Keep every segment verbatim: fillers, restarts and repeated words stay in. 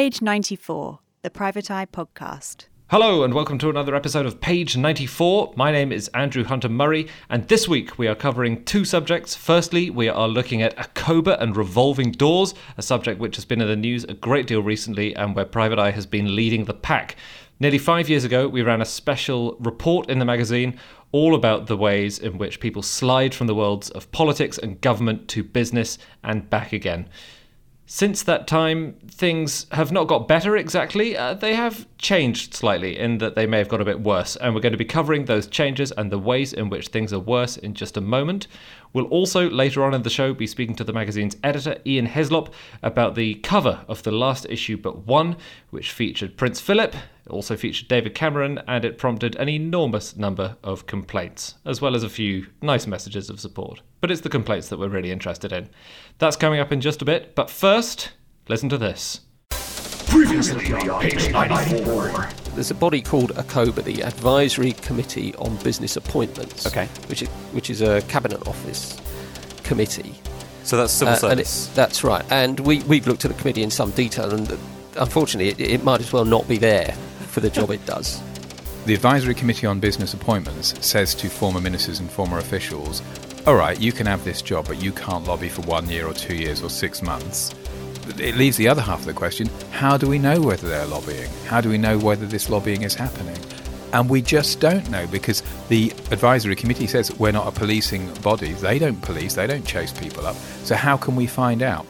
Page ninety-four, the Private Eye podcast. Hello and welcome to another episode of Page ninety-four. My name is Andrew Hunter-Murray, and this week we are covering two subjects. Firstly, we are looking at Akoba and revolving doors, a subject which has been in the news a great deal recently and where Private Eye has been leading the pack. Nearly five years ago, we ran a special report in the magazine all about the ways in which people slide from the worlds of politics and government to business and back again. Since that time, things have not got better exactly. Uh, they have changed slightly in that they may have got a bit worse. And we're going to be covering those changes and the ways in which things are worse in just a moment. We'll also, later on in the show, be speaking to the magazine's editor, Ian Heslop, about the cover of the last issue but one, which featured Prince Philip. It also featured David Cameron, and it prompted an enormous number of complaints, as well as a few nice messages of support. But it's the complaints that we're really interested in. That's coming up in just a bit, but first, listen to this. Previously on Page ninety-four. There's a body called Akoba, the Advisory Committee on Business Appointments, okay. which is, which is a Cabinet Office committee. So that's civil uh, service? And it, that's right. And we, we've looked at the committee in some detail, and unfortunately it, it might as well not be there for the job it does. The Advisory Committee on Business Appointments says to former ministers and former officials, all right, you can have this job, but you can't lobby for one year or two years or six months. It leaves the other half of the question, how do we know whether they're lobbying? How do we know whether this lobbying is happening? And we just don't know, because the Advisory Committee says we're not a policing body. They don't police, they don't chase people up. So how can we find out?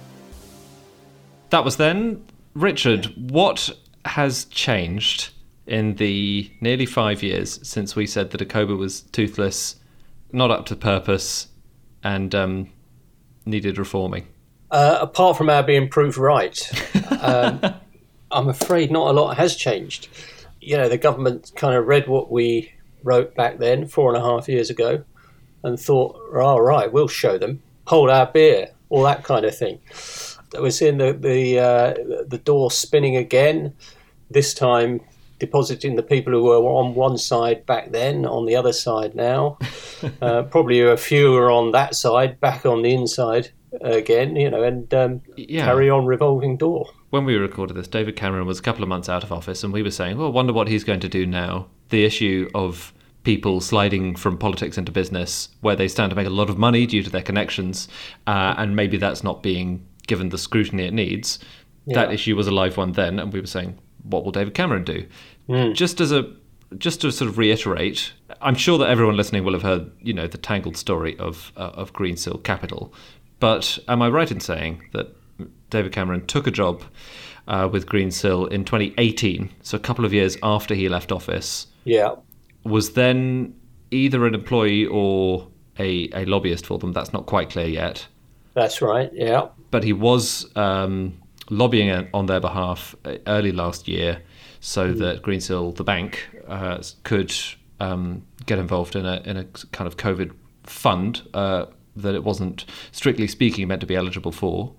That was then. Richard, what has changed in the nearly five years since we said that Akoba was toothless, not up to purpose, and um, needed reforming? Uh, apart from our being proved right, um, I'm afraid not a lot has changed. You know, the government kind of read what we wrote back then, four and a half years ago, and thought, all right, we'll show them, hold our beer, all that kind of thing. We're seeing the the, uh, the door spinning again, this time depositing the people who were on one side back then on the other side now. uh, probably a few are on that side, back on the inside again, you know, and um, yeah. carry on revolving door. When we recorded this, David Cameron was a couple of months out of office, and we were saying, well, I wonder what he's going to do now. The issue of people sliding from politics into business, where they stand to make a lot of money due to their connections, uh, and maybe that's not being given the scrutiny it needs. Yeah. That issue was a live one then, and we were saying, what will David Cameron do? Mm. Just as a, just to sort of reiterate, I'm sure that everyone listening will have heard, you know, the tangled story of uh, of Greensill Capital. But am I right in saying that David Cameron took a job uh, with Greensill in twenty eighteen, so a couple of years after he left office? Yeah. Was then either an employee or a, a lobbyist for them. That's not quite clear yet. That's right, yeah. But he was um, lobbying on their behalf early last year so mm. that Greensill, the bank, uh, could um, get involved in a in a kind of COVID fund uh, that it wasn't, strictly speaking, meant to be eligible for,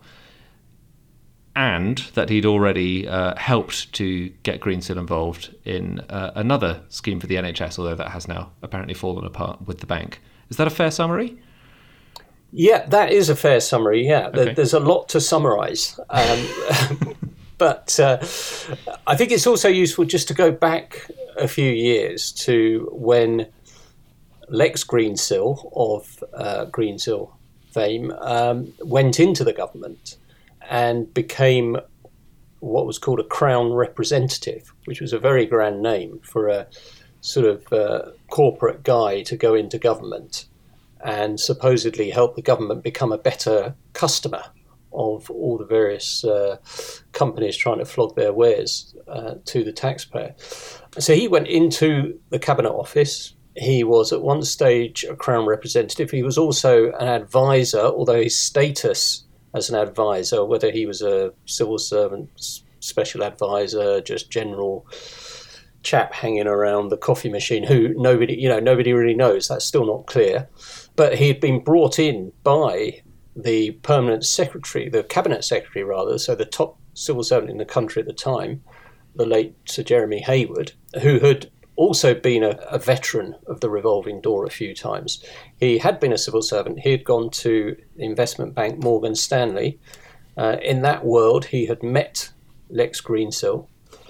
and that he'd already uh, helped to get Greensill involved in uh, another scheme for the N H S, although that has now apparently fallen apart with the bank. Is that a fair summary? Yeah, that is a fair summary, yeah. Okay. There's a lot to summarise. Um, but uh, I think it's also useful just to go back a few years to when Lex Greensill of uh, Greensill fame um, went into the government and became what was called a Crown representative, which was a very grand name for a sort of uh, corporate guy to go into government and supposedly help the government become a better customer of all the various uh, companies trying to flog their wares uh, to the taxpayer. So he went into the Cabinet Office. He was at one stage a Crown representative. He was also an advisor, although his status as an advisor, whether he was a civil servant, special advisor, just general chap hanging around the coffee machine, who nobody, you know, nobody really knows. That's still not clear. But he had been brought in by the permanent secretary, the cabinet secretary rather, so the top civil servant in the country at the time, the late Sir Jeremy Hayward, who had also been a, a veteran of the revolving door a few times. He had been a civil servant. He had gone to the investment bank Morgan Stanley. Uh, in that world, he had met Lex Greensill,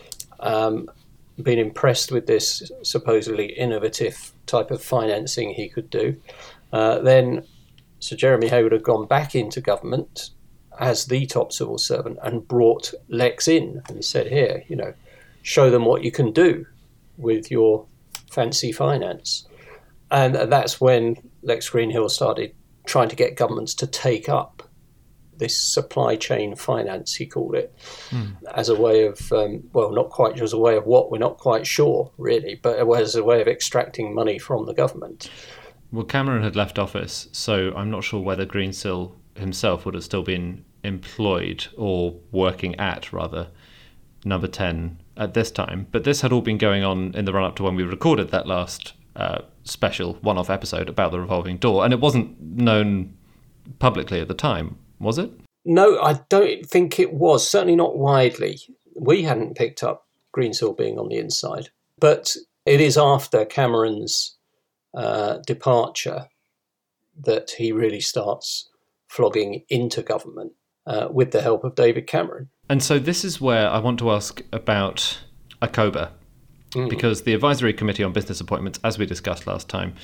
um, been impressed with this supposedly innovative type of financing he could do. Uh, then Sir Jeremy Hayward had gone back into government as the top civil servant and brought Lex in and said, here, you know, show them what you can do with your fancy finance. And that's when Lex Greenhill started trying to get governments to take up this supply chain finance, he called it, mm. as a way of, um, well, not quite as a way of what, we're not quite sure, really, but as a way of extracting money from the government. Well, Cameron had left office, so I'm not sure whether Greensill himself would have still been employed or working at, rather, Number ten at this time. But this had all been going on in the run-up to when we recorded that last uh, special one-off episode about the revolving door, and it wasn't known publicly at the time, was it? No, I don't think it was. Certainly not widely. We hadn't picked up Greensill being on the inside. But it is after Cameron's uh, departure that he really starts flogging into government uh, with the help of David Cameron. And so this is where I want to ask about ACOBA, mm. because the Advisory Committee on Business Appointments, as we discussed last time,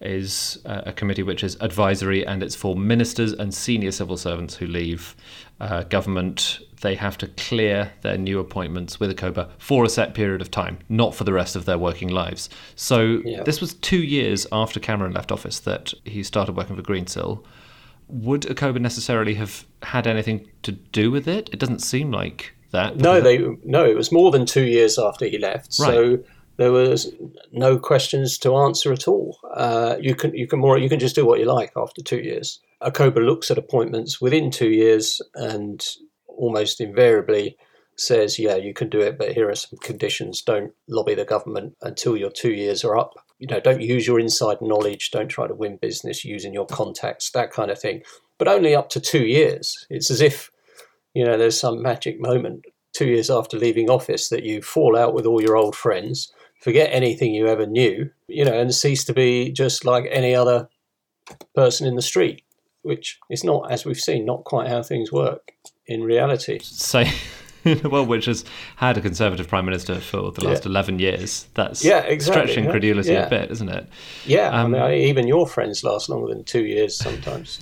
is uh, a committee which is advisory, and it's for ministers and senior civil servants who leave uh, government. They have to clear their new appointments with ACOBA for a set period of time, not for the rest of their working lives. So yeah. This was two years after Cameron left office that he started working for Greensill. Would ACOBA necessarily have had anything to do with it? It doesn't seem like that. No, they no. It was more than two years after he left, right. So there was no questions to answer at all. Uh, you can you can more you can just do what you like after two years. ACOBA looks at appointments within two years and almost invariably says, "Yeah, you can do it, but here are some conditions. Don't lobby the government until your two years are up. You know, don't use your inside knowledge. Don't try to win business using your contacts, that kind of thing. But only up to two years. It's as if, you know, there's some magic moment two years after leaving office that you fall out with all your old friends, forget anything you ever knew, you know, and cease to be just like any other person in the street, which is not, as we've seen, not quite how things work in reality. Say. Well, which has had a Conservative Prime Minister for the last yeah. eleven years. That's yeah, exactly, stretching yeah. credulity yeah. a bit, isn't it? Yeah, um, I mean, even your friends last longer than two years sometimes.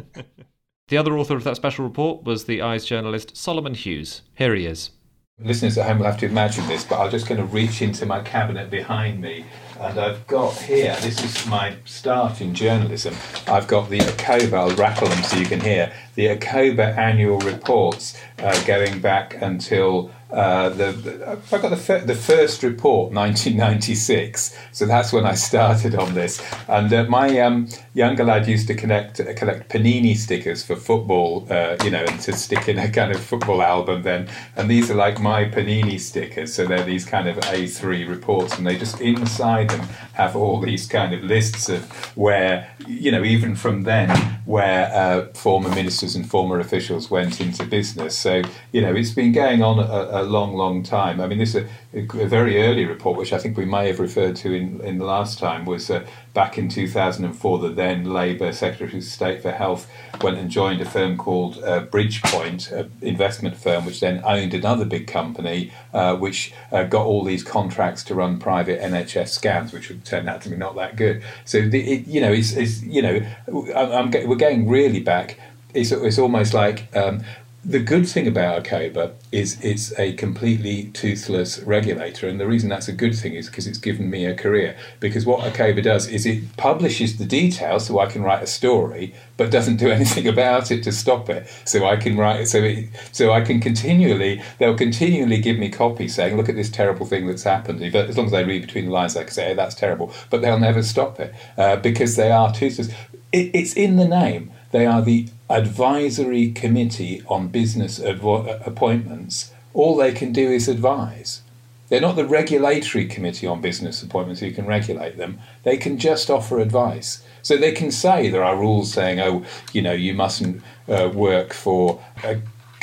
The other author of that special report was the Eyes journalist Solomon Hughes. Here he is. Listeners at home will have to imagine this, but I'm just going to reach into my cabinet behind me, and I've got here, this is my start in journalism, I've got the ACOBA, I'll rattle them so you can hear, the ACOBA annual reports uh, going back until uh, the, the I've got the, fir- the first report, nineteen ninety-six, so that's when I started on this. And uh, my um, younger lad used to connect, uh, collect Panini stickers for football, uh, you know, and to stick in a kind of football album then. And these are like my Panini stickers, so they're these kind of A three reports, and they just inside them have all these kind of lists of where, you know, even from then, where uh, former ministers and former officials went into business. So, you know, it's been going on a, a long, long time. I mean, this is a, a very early report, which I think we may have referred to in, in the last time, was uh, back in two thousand four, the then Labour Secretary of State for Health went and joined a firm called uh, Bridgepoint, an investment firm, which then owned another big company, uh, which uh, got all these contracts to run private N H S scans, which would turn out to be not that good. So, the, it, you know, it's, it's you know, I'm, I'm, we're going really back. It's, it's almost like um, the good thing about ACOBA is it's a completely toothless regulator, and the reason that's a good thing is because it's given me a career. Because what ACOBA does is it publishes the details so I can write a story, but doesn't do anything about it to stop it. So I can write, so it, so I can continually, they'll continually give me copy saying, look at this terrible thing that's happened. As long as I read between the lines, I can say, hey, that's terrible, but they'll never stop it uh, because they are toothless. It, it's in the name. They are the Advisory Committee on Business Advo- Appointments. All they can do is advise. They're not the Regulatory Committee on Business Appointments who can regulate them. They can just offer advice. So they can say there are rules saying, oh, you know, you mustn't uh, work for a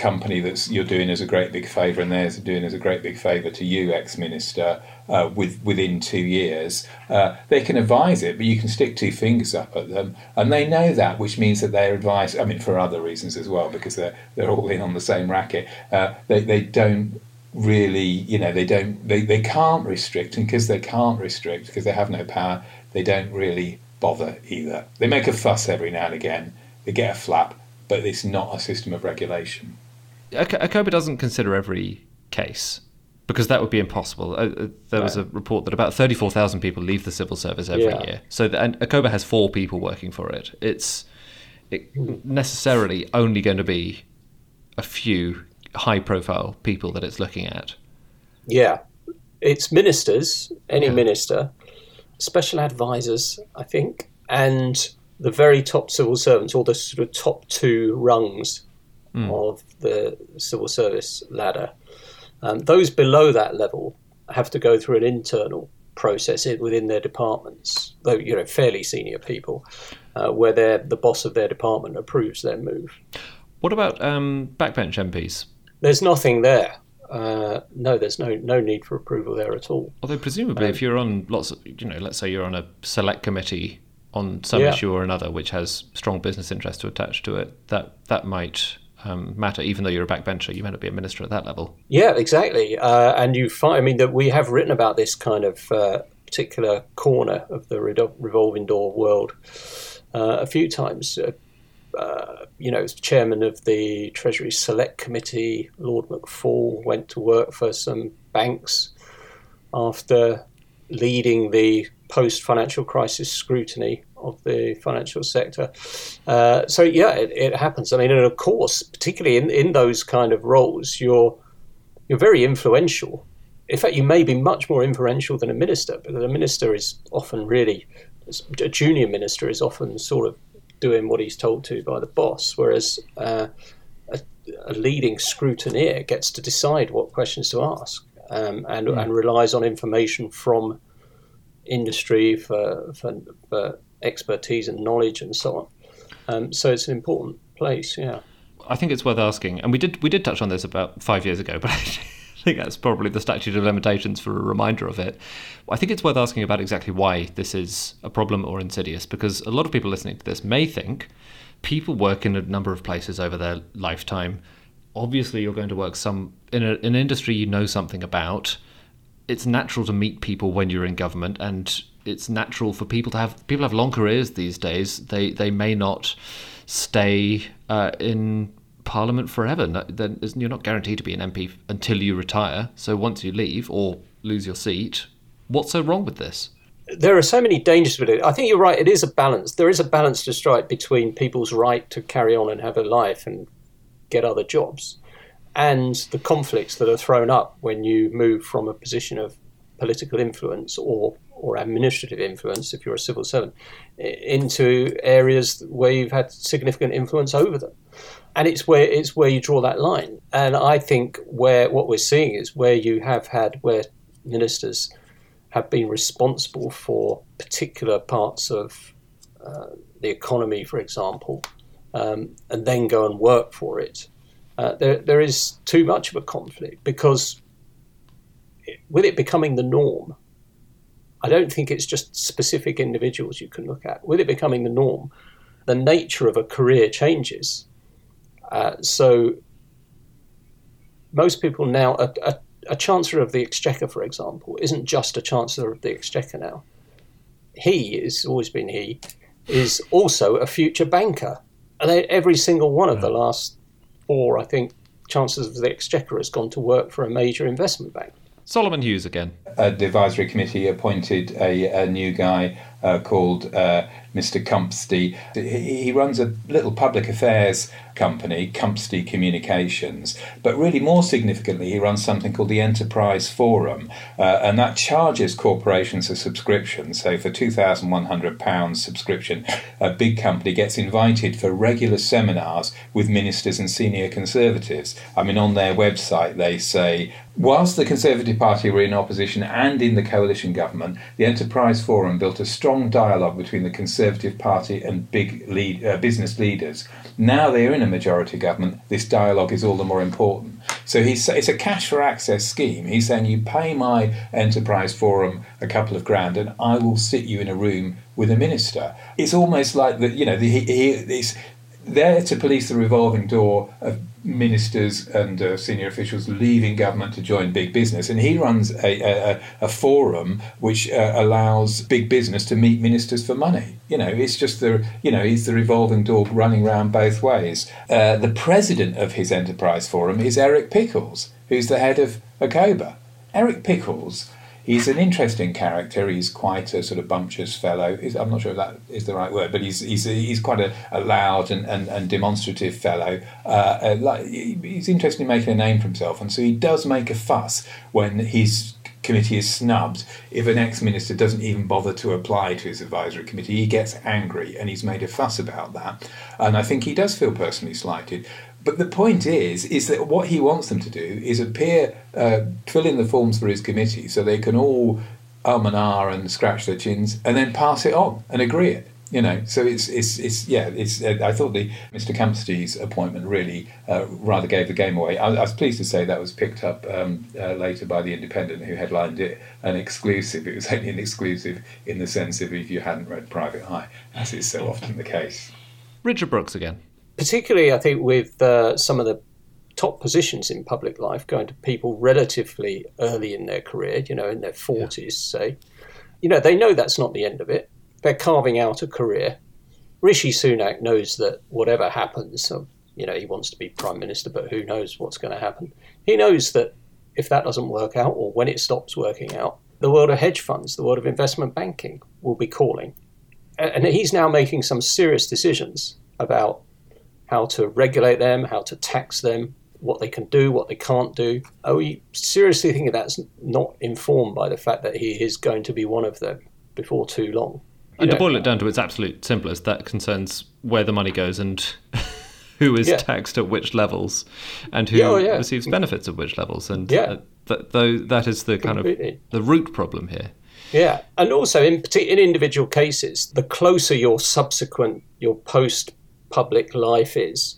company that's you're doing us a great big favour and theirs are doing us a great big favour to you, ex-minister, uh, with, within two years, uh, they can advise it, but you can stick two fingers up at them. And they know that, which means that their advice, I mean, for other reasons as well, because they're, they're all in on the same racket, uh, they, they don't really, you know, they don't, they, they can't restrict, and because they can't restrict, because they have no power, they don't really bother either. They make a fuss every now and again, they get a flap, but it's not a system of regulation. Akoba doesn't consider every case, because that would be impossible. Uh, there was a report that about thirty-four thousand people leave the civil service every yeah. year. So, the, and Akoba has four people working for it. It's it necessarily only going to be a few high-profile people that it's looking at. Yeah, it's ministers, any Yeah. minister, special advisors, I think, and the very top civil servants, or the sort of top two rungs mm. of the civil service ladder. Um, those below that level have to go through an internal process within their departments, though, you know, fairly senior people, uh, where they're, the boss of their department approves their move. What about um, backbench M Ps? There's nothing there. Uh, no, there's no no need for approval there at all. Although presumably, um, if you're on lots of, you know, let's say you're on a select committee on some yeah. issue or another, which has strong business interest to attach to it, that that might um, matter. Even though you're a backbencher, you may not be a minister at that level. Yeah, exactly. Uh, and you find, I mean, that we have written about this kind of uh, particular corner of the revolving door world uh, a few times. Uh, Uh, you know, as chairman of the Treasury Select Committee, Lord McFall went to work for some banks after leading the post-financial crisis scrutiny of the financial sector. Uh, so, yeah, it, it happens. I mean, and of course, particularly in, in those kind of roles, you're you're very influential. In fact, you may be much more influential than a minister, because a minister is often really, a junior minister is often sort of doing what he's told to by the boss, whereas uh, a, a leading scrutineer gets to decide what questions to ask, um, and, mm. and relies on information from industry for, for, for expertise and knowledge and so on. Um, so it's an important place, yeah. I think it's worth asking, and we did we did touch on this about five years ago, but I think that's probably the statute of limitations for a reminder of it. I think it's worth asking about exactly why this is a problem or insidious, because a lot of people listening to this may think people work in a number of places over their lifetime. Obviously, you're going to work some in a, an industry you know something about. It's natural to meet people when you're in government, and it's natural for people to have people have long careers these days. They they may not stay uh, in Parliament forever. No, then you're not guaranteed to be an M P until you retire. So once you leave or lose your seat, what's so wrong with this? There are so many dangers with it. I think you're right. It is a balance. There is a balance to strike between people's right to carry on and have a life and get other jobs, and the conflicts that are thrown up when you move from a position of political influence or or administrative influence, if you're a civil servant, into areas where you've had significant influence over them. And it's where it's where you draw that line. And I think where what we're seeing is where you have had where ministers have been responsible for particular parts of uh, the economy, for example, um, and then go and work for it. Uh, there, there is too much of a conflict, because it, with it becoming the norm, I don't think it's just specific individuals you can look at. With it becoming the norm, the nature of a career changes. Uh, so most people now, a, a, a Chancellor of the Exchequer, for example, isn't just a Chancellor of the Exchequer now. He, it's always been he, is also a future banker. And they, every single one of the last four, I think, Chancellors of the Exchequer has gone to work for a major investment bank. Solomon Hughes again. Uh, the advisory committee appointed a, a new guy uh, called uh, Mister Cumpsty. He, he runs a little public affairs company, Cumpsty Communications, but really more significantly, he runs something called the Enterprise Forum, uh, and that charges corporations a subscription. So for two thousand one hundred pounds subscription, a big company gets invited for regular seminars with ministers and senior Conservatives. I mean, on their website they say, whilst the Conservative Party were in opposition and in the coalition government, the Enterprise Forum built a strong strong dialogue between the Conservative Party and big lead, uh, business leaders. Now they're in a majority government, this dialogue is all the more important. So he's, it's a cash for access scheme. He's saying, you pay my enterprise forum a couple of grand and I will sit you in a room with a minister. It's almost like that, you know, the, he, he, it's there to police the revolving door of ministers and uh, senior officials leaving government to join big business. And he runs a, a, a forum which uh, allows big business to meet ministers for money. You know, it's just the, you know, he's the revolving door running around both ways. Uh, the president of his enterprise forum is Eric Pickles, who's the head of Akoba. Eric Pickles, he's an interesting character. He's quite a sort of bumptious fellow. He's, I'm not sure if that is the right word, but he's he's he's quite a, a loud and, and, and demonstrative fellow. Uh, uh, like, he's interested in making a name for himself, and so he does make a fuss when his committee is snubbed. If an ex-minister doesn't even bother to apply to his advisory committee, he gets angry, and he's made a fuss about that. And I think he does feel personally slighted. But the point is, is that what he wants them to do is appear, uh, fill in the forms for his committee so they can all um and ah and scratch their chins and then pass it on and agree it. You know, so it's, it's, it's yeah, it's. Uh, I thought the Mister Campstey's appointment really uh, rather gave the game away. I, I was pleased to say that was picked up um, uh, later by The Independent, who headlined it an exclusive. It was only an exclusive in the sense of if you hadn't read Private Eye, as is so often the case. Richard Brooks again. Particularly, I think, with uh, some of the top positions in public life going to people relatively early in their career, you know, in their forties, yeah. say. You know, they know that's not the end of it. They're carving out a career. Rishi Sunak knows that whatever happens, so, you know, he wants to be Prime Minister, but who knows what's going to happen. He knows that if that doesn't work out, or when it stops working out, the world of hedge funds, the world of investment banking will be calling. And he's now making some serious decisions about how to regulate them, how to tax them, what they can do, what they can't do. Are we seriously thinking that's not informed by the fact that he is going to be one of them before too long? And to boil it down to its absolute simplest, that concerns where the money goes and who is yeah. taxed at which levels and who yeah, oh, yeah. receives benefits at which levels. And yeah. uh, th- though that is the kind Completely. of the root problem here. Yeah, and also in in individual cases, the closer your subsequent, your post-public life is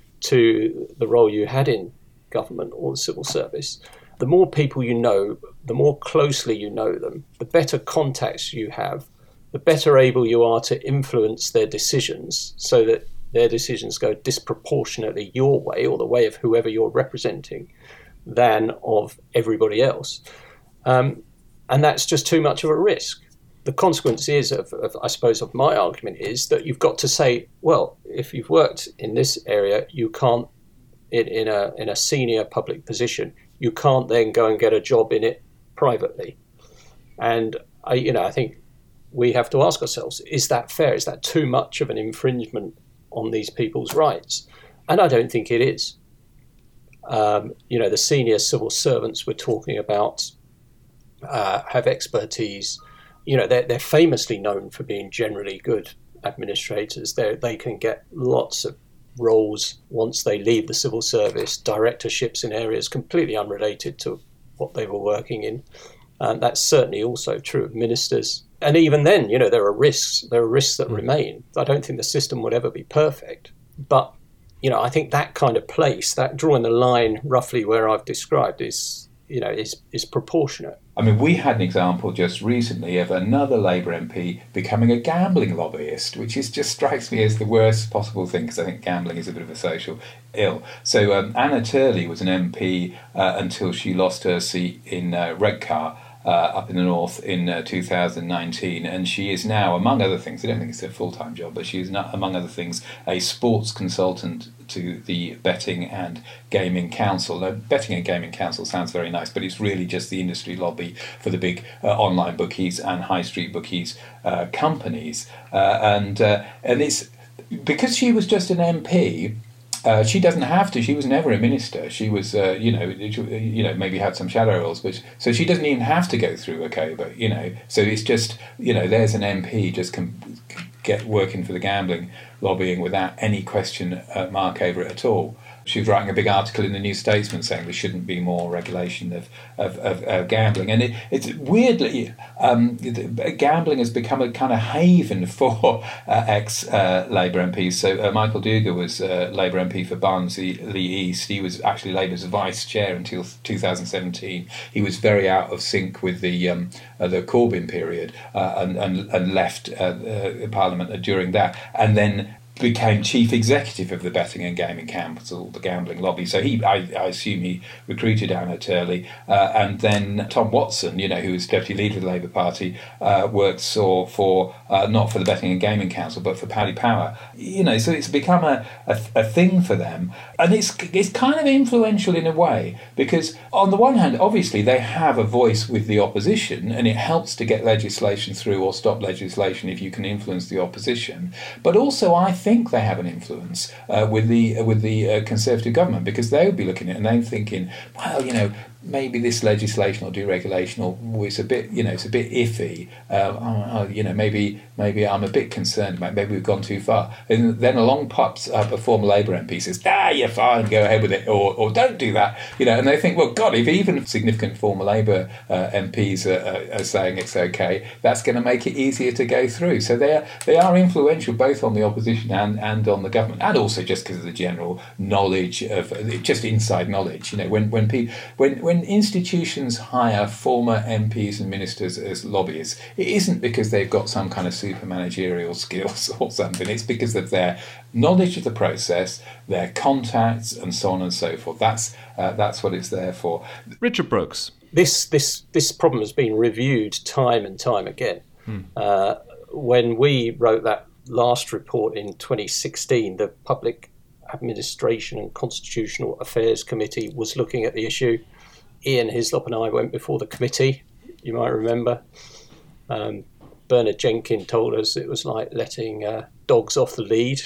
to the role you had in government or the civil service, the more people you know, the more closely you know them, the better contacts you have, the better able you are to influence their decisions so that their decisions go disproportionately your way or the way of whoever you're representing than of everybody else. Um, and that's just too much of a risk. The consequence is, of, of, I suppose, of my argument is that you've got to say, well, if you've worked in this area, you can't, in, in a in a senior public position, you can't then go and get a job in it privately. And I, you know, I think we have to ask ourselves, is that fair? Is that too much of an infringement on these people's rights? And I don't think it is. Um, you know, the senior civil servants we're talking about uh, have expertise. You know, they're, they're famously known for being generally good administrators. They they can get lots of roles once they leave the civil service, directorships in areas completely unrelated to what they were working in. And that's certainly also true of ministers. And even then, you know, there are risks. There are risks that mm. remain. I don't think the system would ever be perfect. But, you know, I think that kind of place, that drawing the line roughly where I've described is, you know, is, is proportionate. I mean, we had an example just recently of another Labour M P becoming a gambling lobbyist, which is just strikes me as the worst possible thing, because I think gambling is a bit of a social ill. So um, Anna Turley was an M P uh, until she lost her seat in uh, Redcar, Uh, up in the north in uh, two thousand nineteen, and she is now, among other things, I don't think it's a full-time job, but she is not, among other things, a sports consultant to the Betting and Gaming Council. Now, Betting and Gaming Council sounds very nice, but it's really just the industry lobby for the big uh, online bookies and high street bookies uh, companies, uh, and uh, and it's because she was just an M P. Uh, she doesn't have to. She was never a minister. She was, uh, you know, you know, maybe had some shadow roles, but so she doesn't even have to go through Akoba, you know. So it's just, you know, there's an M P just can get working for the gambling lobbying without any question uh, mark over it at all. She was writing a big article in the New Statesman saying there shouldn't be more regulation of of, of, of gambling, and it, it's weirdly um, gambling has become a kind of haven for uh, ex-Labour uh, M Ps. So uh, Michael Dugar was uh, Labour M P for Barnsley East. He was actually Labour's vice chair until two thousand seventeen. He was very out of sync with the um, uh, the Corbyn period uh, and, and and left uh, uh, Parliament during that, and then became chief executive of the Betting and Gaming Council, the gambling lobby. So he, I, I assume he recruited Anna Turley, uh, and then Tom Watson, you know, who was deputy leader of the Labour Party, uh, worked for, for uh, not for the Betting and Gaming Council, but for Paddy Power. You know, so it's become a, a, a thing for them, and it's it's kind of influential in a way, because on the one hand, obviously they have a voice with the opposition, and it helps to get legislation through or stop legislation if you can influence the opposition. But also, I think think they have an influence uh, with the uh, with the uh, Conservative government, because they would be looking at it and they're thinking, well, you know, maybe this legislation or deregulation or it's a bit, you know, it's a bit iffy. Uh, oh, you know, maybe maybe I'm a bit concerned about maybe we've gone too far. And then along pops up a former Labour M P says, ah, you're fine, go ahead with it, or or don't do that. You know, and they think, well, God, if even significant former Labour uh, M Ps are, are saying it's okay, that's going to make it easier to go through. So they are they are influential both on the opposition and, and on the government, and also just because of the general knowledge of just inside knowledge. You know, when when people when when institutions hire former M Ps and ministers as lobbyists, it isn't because they've got some kind of super managerial skills or something. It's because of their knowledge of the process, their contacts, and so on and so forth. That's uh, that's what it's there for. Richard Brooks. This this this problem has been reviewed time and time again. Hmm. Uh, when we wrote that last report in twenty sixteen, the Public Administration and Constitutional Affairs Committee was looking at the issue. Ian Hislop and I went before the committee, you might remember. Um, Bernard Jenkin told us it was like letting uh, dogs off the lead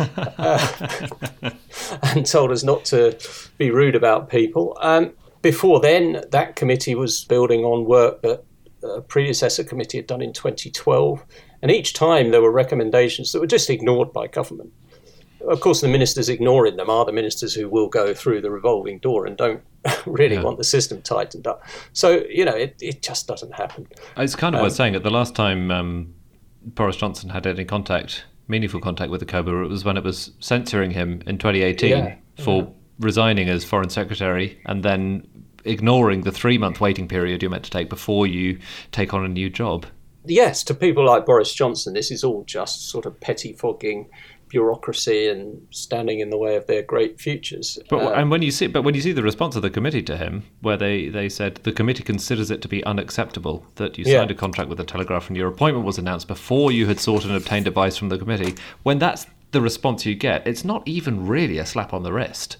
uh, and told us not to be rude about people. Um, before then, that committee was building on work that a predecessor committee had done in twenty twelve. And each time there were recommendations that were just ignored by government. Of course, the ministers ignoring them are the ministers who will go through the revolving door and don't really yeah. want the system tightened up. So, you know, it, it just doesn't happen. It's kind of um, worth saying that the last time um, Boris Johnson had any contact, meaningful contact with the Cobra, it was when it was censuring him in twenty eighteen yeah, for yeah. resigning as Foreign Secretary and then ignoring the three-month waiting period you're meant to take before you take on a new job. Yes, to people like Boris Johnson, this is all just sort of pettifogging bureaucracy and standing in the way of their great futures. But uh, and when you see, but when you see the response of the committee to him, where they, they said the committee considers it to be unacceptable that you signed yeah. a contract with the Telegraph and your appointment was announced before you had sought and obtained advice from the committee. When that's the response you get, it's not even really a slap on the wrist.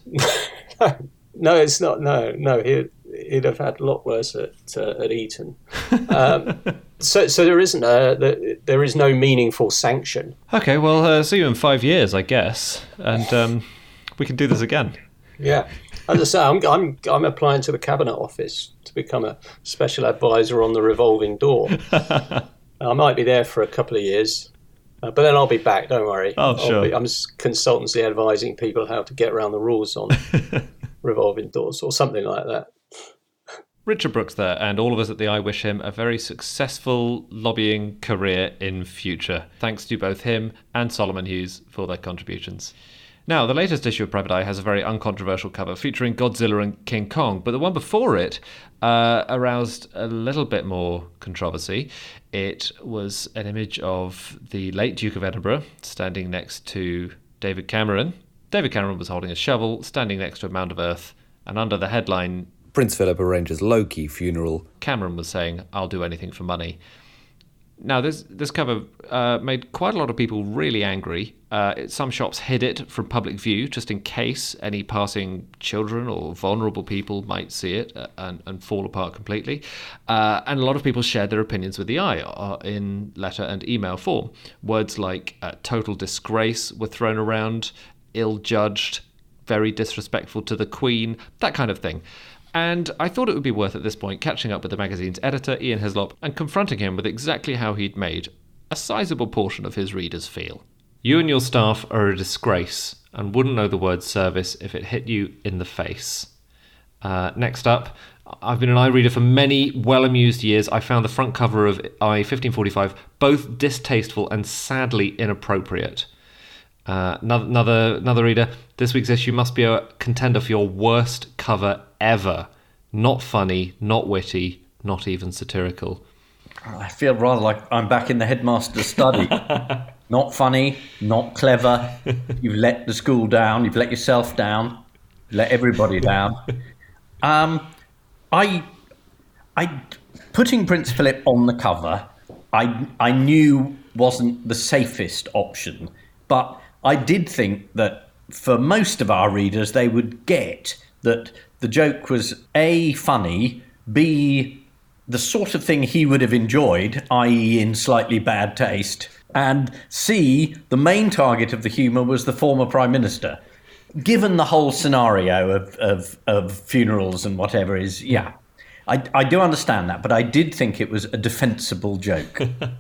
No, it's not. No, no. He'd, he'd have had a lot worse at uh, at Eton. Um, so, so there isn't a there is no meaningful sanction. Okay, well, uh, see you in five years, I guess, and um, we can do this again. Yeah, as I say, I'm I'm I'm applying to the Cabinet Office to become a special advisor on the revolving door. I might be there for a couple of years. Uh, but then I'll be back, don't worry. Oh, sure. Be, I'm just consultancy advising people how to get around the rules on revolving doors or something like that. Richard Brooks there, and all of us at the I wish him a very successful lobbying career in future. Thanks to both him and Solomon Hughes for their contributions. Now, the latest issue of Private Eye has a very uncontroversial cover featuring Godzilla and King Kong, but the one before it uh, aroused a little bit more controversy. It was an image of the late Duke of Edinburgh standing next to David Cameron. David Cameron was holding a shovel, standing next to a mound of earth, and under the headline, Prince Philip arranges Loki funeral, Cameron was saying, I'll do anything for money. Now, this this cover uh, made quite a lot of people really angry. Uh, it, some shops hid it from public view just in case any passing children or vulnerable people might see it uh, and, and fall apart completely. Uh, and a lot of people shared their opinions with the Eye uh, in letter and email form. Words like uh, total disgrace were thrown around, ill-judged, very disrespectful to the Queen, that kind of thing. And I thought it would be worth at this point catching up with the magazine's editor, Ian Hislop, and confronting him with exactly how he'd made a sizable portion of his readers feel. You and your staff are a disgrace and wouldn't know the word service if it hit you in the face. Uh, next up, I've been an eye reader for many well-amused years. I found the front cover of I fifteen forty-five both distasteful and sadly inappropriate. Uh, another, another another reader, this week's issue must be a contender for your worst cover ever. Not funny, not witty, not even satirical. I feel rather like I'm back in the headmaster's study. Not funny, not clever. You've let the school down. You've let yourself down. Let everybody down. Um, I, I, putting Prince Philip on the cover, I, I knew wasn't the safest option, but I did think that for most of our readers, they would get that the joke was A, funny, B, the sort of thing he would have enjoyed, that is in slightly bad taste, and C, the main target of the humour was the former Prime Minister. Given the whole scenario of, of, of funerals and whatever is, yeah, I, I do understand that, but I did think it was a defensible joke.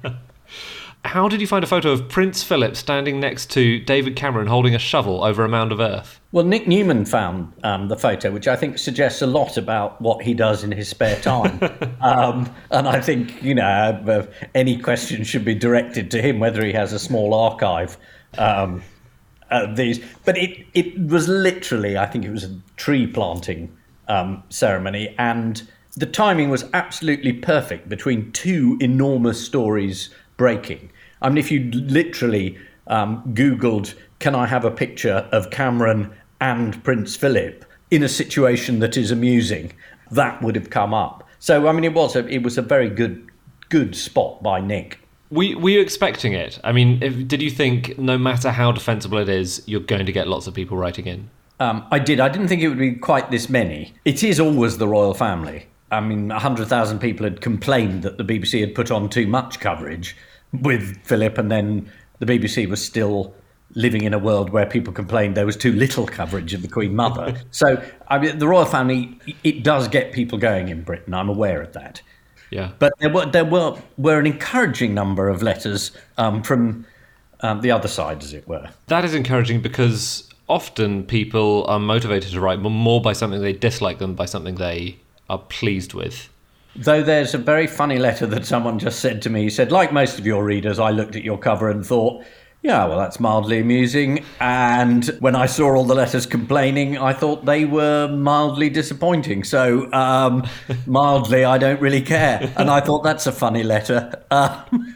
How did you find a photo of Prince Philip standing next to David Cameron holding a shovel over a mound of earth? Well, Nick Newman found um, the photo, which I think suggests a lot about what he does in his spare time. um, and I think, you know, uh, any question should be directed to him, whether he has a small archive um, of these. But it, it was literally, I think it was a tree planting um, ceremony, and the timing was absolutely perfect between two enormous stories breaking. I mean, if you literally um, Googled, can I have a picture of Cameron and Prince Philip in a situation that is amusing, that would have come up. So, I mean, it was a, it was a very good good spot by Nick. Were, were you expecting it? I mean, if, did you think no matter how defensible it is, you're going to get lots of people writing in? Um, I did. I didn't think it would be quite this many. It is always the royal family. I mean, one hundred thousand people had complained that the B B C had put on too much coverage with Philip, and then the B B C was still living in a world where people complained there was too little coverage of the Queen Mother. So, I mean, the royal family, it does get people going in Britain. I'm aware of that. Yeah. But there were there were, were an encouraging number of letters um, from um, the other side, as it were. That is encouraging because often people are motivated to write more by something they dislike than by something they are pleased with. Though there's a very funny letter that someone just said to me. He said, like most of your readers, I looked at your cover and thought, yeah, well, that's mildly amusing. And when I saw all the letters complaining, I thought they were mildly disappointing. So um, mildly, I don't really care. And I thought that's a funny letter. Um,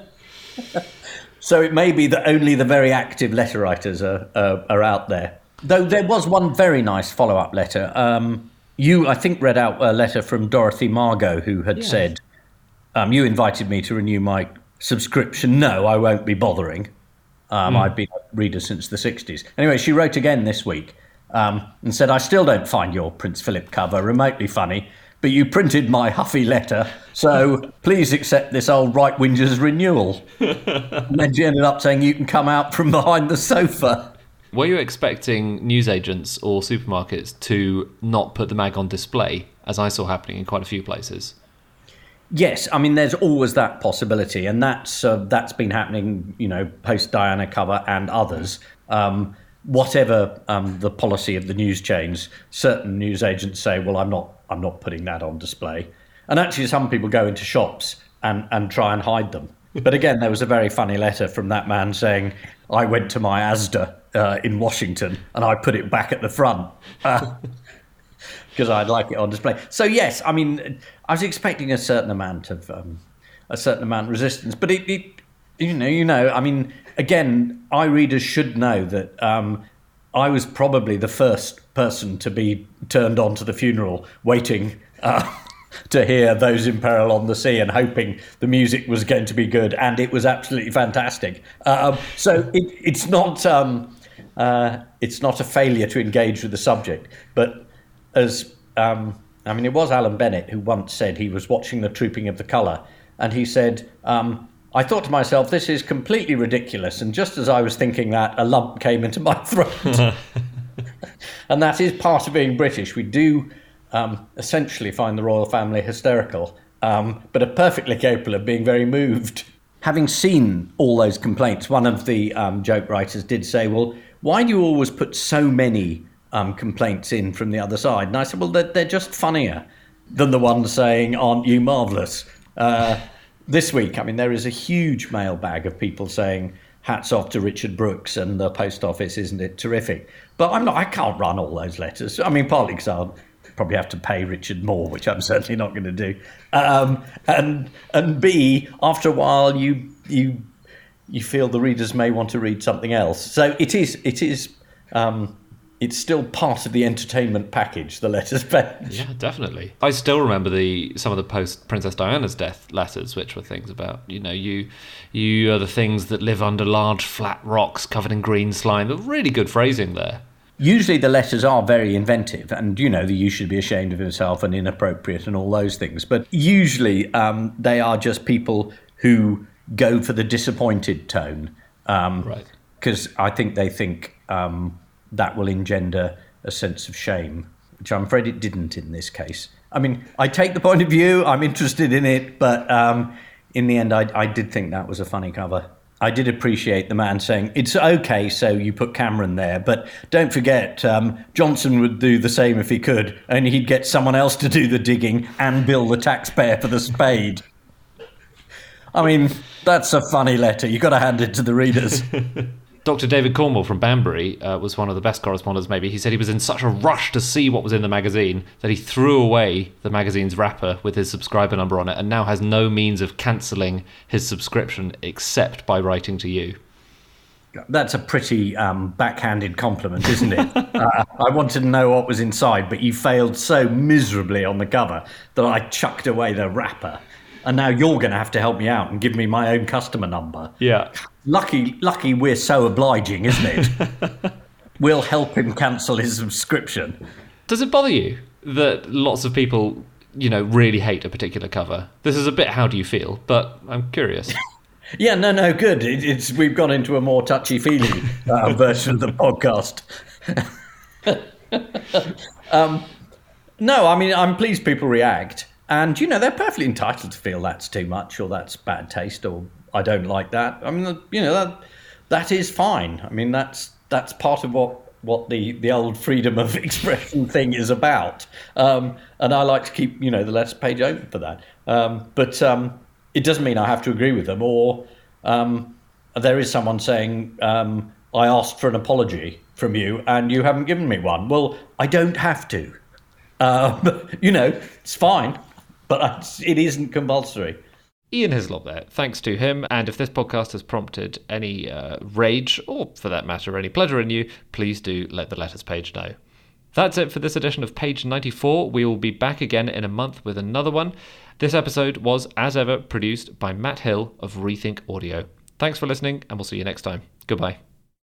so it may be that only the very active letter writers are, uh, are out there. Though there was one very nice follow-up letter. Um, You, I think, read out a letter from Dorothy Margot, who had yes. said, um, you invited me to renew my subscription. No, I won't be bothering. Um, mm. I've been a reader since the sixties. Anyway, she wrote again this week um, and said, I still don't find your Prince Philip cover remotely funny, but you printed my huffy letter, so please accept this old right-winger's renewal. And then she ended up saying, you can come out from behind the sofa. Were you expecting newsagents or supermarkets to not put the mag on display, as I saw happening in quite a few places? Yes, I mean, there's always that possibility, and that's uh, that's been happening, you know, post Diana cover and others. Um, whatever um, the policy of the news chains, certain newsagents say, well, I'm not I'm not putting that on display. And actually, some people go into shops and, and try and hide them. But again, there was a very funny letter from that man saying, I went to my Asda uh, in Washington and I put it back at the front because uh, I'd like it on display. So yes, I mean, I was expecting a certain amount of um, a certain amount of resistance, but it, it, you know, you know, I mean, again, eye readers should know that um, I was probably the first person to be turned on to the funeral, waiting. Uh, to hear Those in Peril on the Sea and hoping the music was going to be good, and it was absolutely fantastic. Um, so it, it's not um, uh, it's not a failure to engage with the subject, but as um, I mean, it was Alan Bennett who once said he was watching The Trooping of the Colour, and he said, um, I thought to myself, this is completely ridiculous, and just as I was thinking that, a lump came into my throat. And that is part of being British. We do Um, essentially find the royal family hysterical, um, but are perfectly capable of being very moved. having seen all those complaints, one of the um, joke writers did say, well, why do you always put so many um, complaints in from the other side? And I said, well, they're, they're just funnier than the ones saying, aren't you marvellous? Uh, this week, I mean, there is a huge mailbag of people saying, hats off to Richard Brooks and the post office, isn't it terrific? But I'm not, I can't run all those letters. I mean, partly because I'll probably have to pay Richard more, which I'm certainly not going to do. Um, and and B, after a while, you you you feel the readers may want to read something else. So it is it is um, it's still part of the entertainment package, the letters page. Yeah, definitely. I still remember the some of the post Princess Diana's death letters, which were things about, you know, you you are the things that live under large flat rocks covered in green slime. But really good phrasing there. Usually the letters are very inventive and, you know, the you should be ashamed of himself and inappropriate and all those things. But usually um, they are just people who go for the disappointed tone. Um, right. Because I think they think um, that will engender a sense of shame, which I'm afraid it didn't in this case. I mean, I take the point of view, I'm interested in it, but um, in the end I, I did think that was a funny cover. I did appreciate the man saying, it's okay, so you put Cameron there, but don't forget, um, Johnson would do the same if he could, and he'd get someone else to do the digging and bill the taxpayer for the spade. I mean, that's a funny letter. You've got to hand it to the readers. Doctor David Cornwell from Banbury uh, was one of the best correspondents, maybe. He said he was in such a rush to see what was in the magazine that he threw away the magazine's wrapper with his subscriber number on it and now has no means of cancelling his subscription except by writing to you. That's a pretty um, backhanded compliment, isn't it? uh, I wanted to know what was inside, but you failed so miserably on the cover that I chucked away the wrapper. And now you're going to have to help me out and give me my own customer number. Yeah. Lucky, lucky we're so obliging, isn't it? We'll help him cancel his subscription. Does it bother you that lots of people, you know, really hate a particular cover? This is a bit how do you feel, but I'm curious. Yeah, no, no, good. It, it's we've gone into a more touchy-feely uh, version of the podcast. um, no, I mean, I'm pleased people react. And, you know, they're perfectly entitled to feel that's too much or that's bad taste or I don't like that. I mean, you know, that that is fine. I mean, that's that's part of what, what the, the old freedom of expression thing is about. Um, and I like to keep, you know, the letters page open for that. Um, but um, it doesn't mean I have to agree with them or um, there is someone saying, um, I asked for an apology from you and you haven't given me one. Well, I don't have to. Um, you know, it's fine. But it isn't compulsory. Ian Hislop there. Thanks to him. And if this podcast has prompted any uh, rage, or for that matter, any pleasure in you, please do let the letters page know. That's it for this edition of Page ninety-four. We will be back again in a month with another one. This episode was, as ever, produced by Matt Hill of Rethink Audio. Thanks for listening, and we'll see you next time. Goodbye.